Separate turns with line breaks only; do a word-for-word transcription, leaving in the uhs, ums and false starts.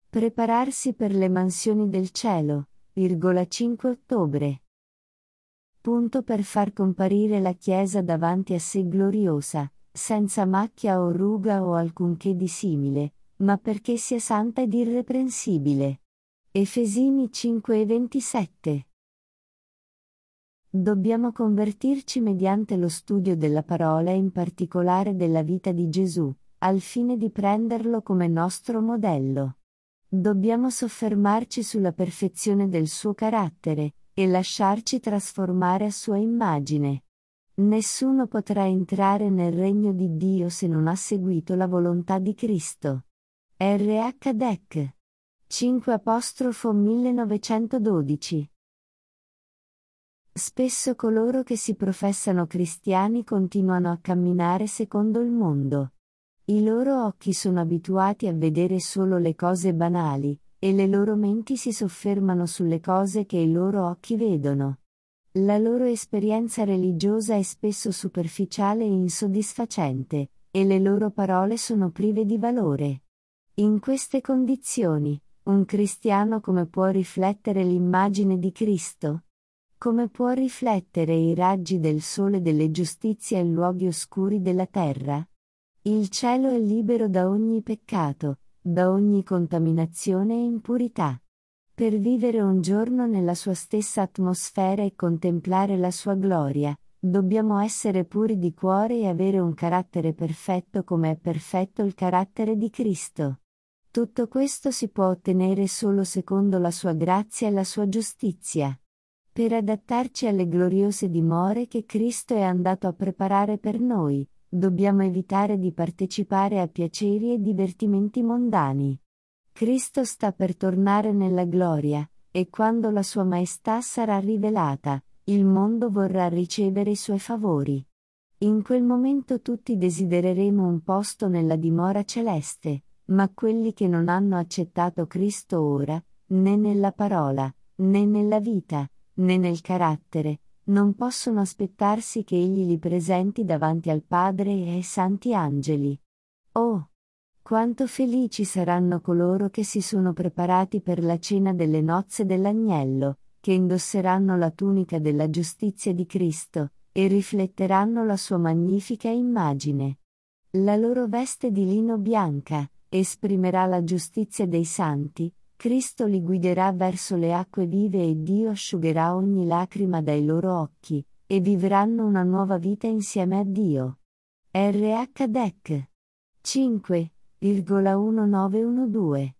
Prepararsi per le mansioni del cielo, virgola cinque ottobre. Punto per far comparire la Chiesa davanti a sé gloriosa, senza macchia o ruga o alcunché di simile, ma perché sia santa ed irreprensibile. Efesini cinque e ventisette. Dobbiamo convertirci mediante lo studio della parola e in particolare della vita di Gesù, al fine di prenderlo come nostro modello. Dobbiamo soffermarci sulla perfezione del suo carattere, e lasciarci trasformare a sua immagine. Nessuno potrà entrare nel regno di Dio se non ha seguito la volontà di Cristo. R H Dec. cinque apostrofo millenovecentododici. Spesso coloro che si professano cristiani continuano a camminare secondo il mondo. I loro occhi sono abituati a vedere solo le cose banali, e le loro menti si soffermano sulle cose che i loro occhi vedono. La loro esperienza religiosa è spesso superficiale e insoddisfacente, e le loro parole sono prive di valore. In queste condizioni, un cristiano come può riflettere l'immagine di Cristo? Come può riflettere i raggi del sole delle giustizie ai luoghi oscuri della terra? Il cielo è libero da ogni peccato, da ogni contaminazione e impurità. Per vivere un giorno nella sua stessa atmosfera e contemplare la sua gloria, dobbiamo essere puri di cuore e avere un carattere perfetto come è perfetto il carattere di Cristo. Tutto questo si può ottenere solo secondo la sua grazia e la sua giustizia. Per adattarci alle gloriose dimore che Cristo è andato a preparare per noi, dobbiamo evitare di partecipare a piaceri e divertimenti mondani. Cristo sta per tornare nella gloria, e quando la sua maestà sarà rivelata, il mondo vorrà ricevere i suoi favori. In quel momento tutti desidereremo un posto nella dimora celeste, ma quelli che non hanno accettato Cristo ora, né nella parola, né nella vita, né nel carattere, non possono aspettarsi che Egli li presenti davanti al Padre e ai santi angeli. Oh! Quanto felici saranno coloro che si sono preparati per la cena delle nozze dell'Agnello, che indosseranno la tunica della giustizia di Cristo, e rifletteranno la sua magnifica immagine. La loro veste di lino bianca esprimerà la giustizia dei santi, Cristo li guiderà verso le acque vive e Dio asciugherà ogni lacrima dai loro occhi, e vivranno una nuova vita insieme a Dio. R H Dec. cinque virgola millenovecentododici